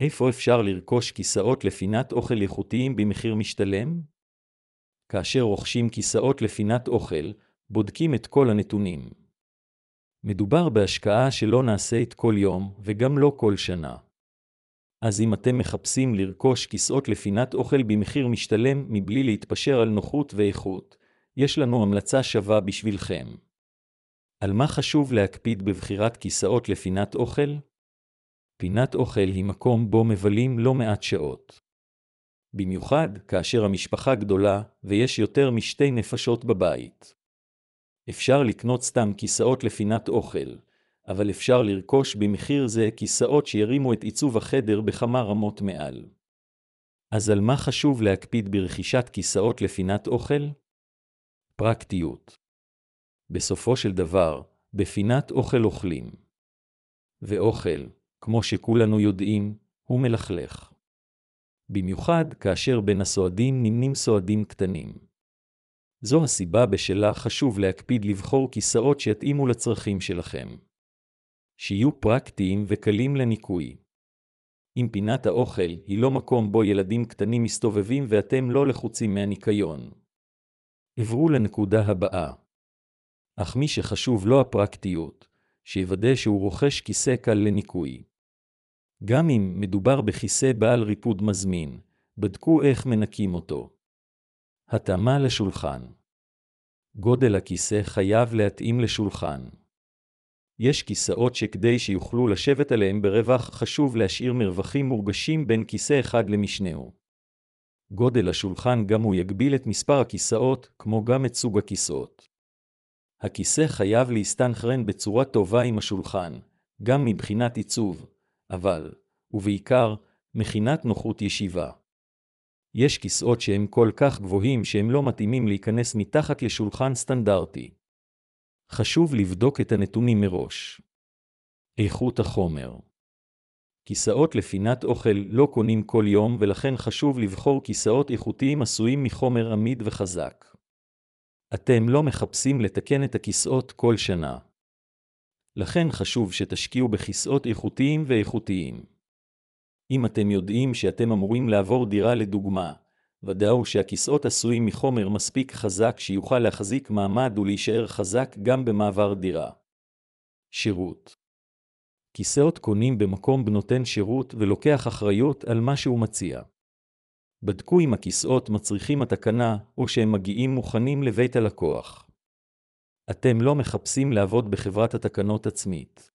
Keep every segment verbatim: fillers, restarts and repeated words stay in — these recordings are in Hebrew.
איפה אפשר לרכוש כיסאות לפינת אוכל איכותיים במחיר משתלם? כאשר רוכשים כיסאות לפינת אוכל, בודקים את כל הנתונים. מדובר בהשקעה שלא נעשית כל יום וגם לא כל שנה. אז אם אתם מחפשים לרכוש כיסאות לפינת אוכל במחיר משתלם מבלי להתפשר על נוחות ואיכות, יש לנו המלצה שווה בשבילכם. על מה חשוב להקפיד בבחירת כיסאות לפינת אוכל? פינת אוכל היא מקום בו מבלים לא מעט שעות. במיוחד כאשר המשפחה גדולה ויש יותר משתי נפשות בבית. אפשר לקנות סתם כיסאות לפינת אוכל, אבל אפשר לרכוש במחיר זה כיסאות שירימו את עיצוב החדר בכמה רמות מעל. אז על מה חשוב להקפיד ברכישת כיסאות לפינת אוכל? פרקטיות. בסופו של דבר, בפינת אוכל אוכלים. ואוכל, כמו שכולנו יודעים, הוא מלכלך. במיוחד כאשר בין הסועדים נמנים סועדים קטנים. זו הסיבה בשלה חשוב להקפיד לבחור כיסאות שיתאימו לצרכים שלכם. שיהיו פרקטיים וקלים לניקוי. אם פינת האוכל היא לא מקום בו ילדים קטנים מסתובבים ואתם לא לחוצים מהניקיון. עברו לנקודה הבאה. אך מי שחשוב לו הפרקטיות, שיוודא שהוא רוכש כיסא קל לניקוי. גם אם מדובר בכיסא בעל ריפוד מזמין, בדקו איך מנקים אותו. התאמה לשולחן. גודל הכיסא חייב להתאים לשולחן. יש כיסאות שכדי שיוכלו לשבת עליהם ברווח חשוב להשאיר מרווחים מורגשים בין כיסא אחד למשנהו. גודל השולחן גם הוא יגביל את מספר הכיסאות, כמו גם את סוג הכיסאות. הכיסא חייב להסתנכרן בצורה טובה עם השולחן, גם מבחינת עיצוב, אבל, ובעיקר, מבחינת נוחות ישיבה. יש כיסאות שהם כל כך גבוהים שהם לא מתאימים להיכנס מתחת לשולחן סטנדרטי. חשוב לבדוק את הנתונים מראש. איכות החומר. כיסאות לפינת אוכל לא קונים כל יום ולכן חשוב לבחור כיסאות איכותיים עשויים מחומר עמיד וחזק. אתם לא מחפשים לתקן את הכיסאות כל שנה. לכן חשוב שתשקיעו בכיסאות איכותיים ואיכותיים. אם אתם יודעים שאתם אמורים לעבור דירה לדוגמה, ודאו שהכיסאות עשויים מחומר מספיק חזק שיוכל להחזיק מעמד ולהישאר חזק גם במעבר דירה. שירות. כיסאות קונים במקום בנותן שירות ולוקח אחריות על מה שהוא מציע. בדקו אם הכיסאות מצריכים התקנה או שהם מגיעים מוכנים לבית הלקוח. אתם לא מחפשים לעבוד בחברת התקנות עצמית.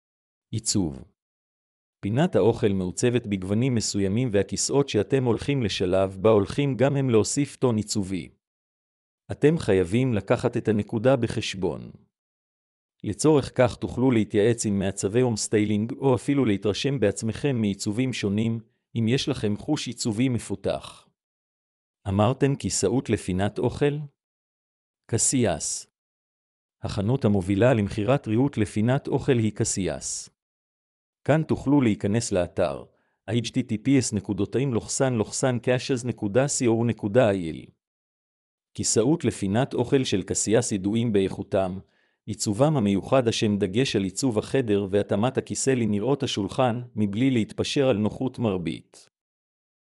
עיצוב. פינת האוכל מעוצבת בגוונים מסוימים והכיסאות שאתם הולכים לשלב בה הולכים גם הם להוסיף טון עיצובי. אתם חייבים לקחת את הנקודה בחשבון. לצורך כך תוכלו להתייעץ עם מעצבי הום סטיילינג או אפילו להתרשם בעצמכם מעיצובים שונים אם יש לכם חוש עיצובי מפותח. אמרתם כיסאות לפינת אוכל? קסיאס. החנות המובילה למכירת ריהוט לפינת אוכל היא קסיאס. כאן תוכלו להיכנס לאתר אייץ' טי טי פי אס נקודתיים לוחסן לוחסן קאשז נקודה סי או נקודה איי אל. כיסאות לפינת אוכל של קסיאס ידועים באיכותם, עיצובם המיוחד השם דגש על עיצוב החדר והתאמת הכיסא לנראות השולחן מבלי להתפשר על נוחות מרבית.